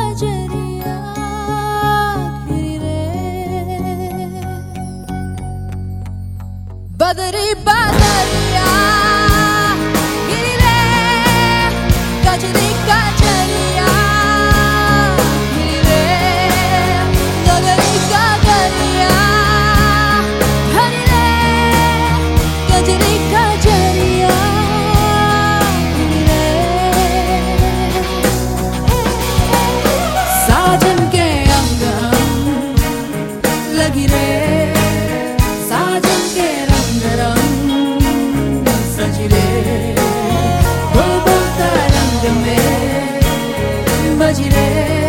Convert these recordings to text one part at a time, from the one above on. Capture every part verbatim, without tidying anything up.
कजरिया घिरे बदरी बदरिया घिरे कजरी कजरिया घिरे गगरी गगरिया घिरे कजरी कजरिया साजन के अंग लगी रे साजन के रंग रंग सजी रे बुलबुल तरंग में बजी रे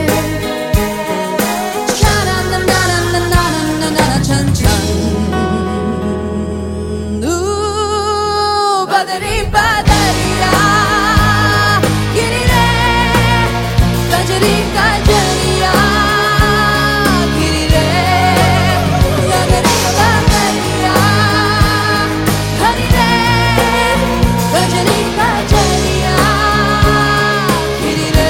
छन छन बदरी बदरिया गिरी रे कजरी कजरिया गिरी रे गगरी गगरिया हरी रे कजरी कजरिया गिरी रे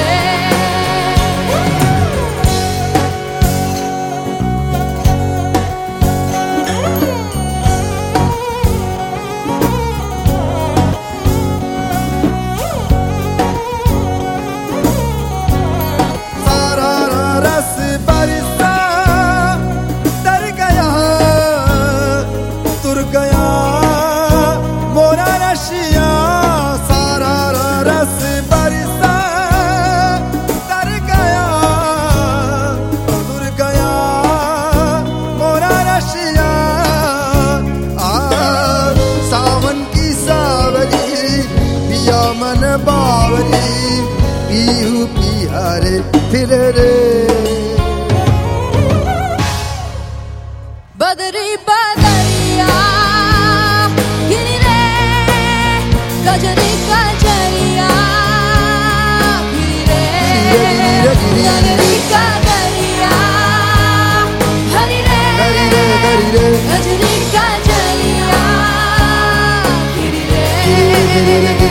मन बावली पीहू पिहारे फिर रे बदरी बदरिया गिरी रे कजरी कजरिया गिरी रे गगरी गगरिया हरी रे कजरी कजरिया गिरी रे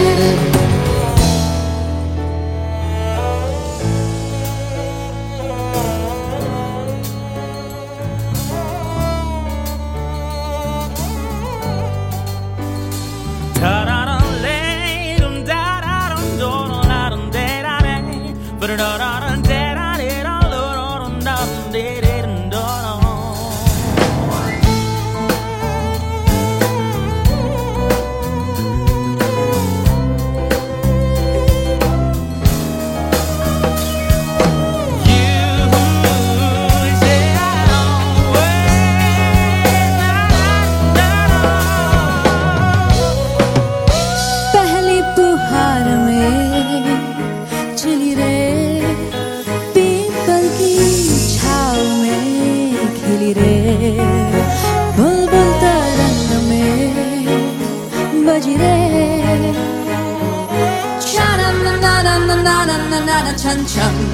बुलबुल तरंग में बजी रे छन छन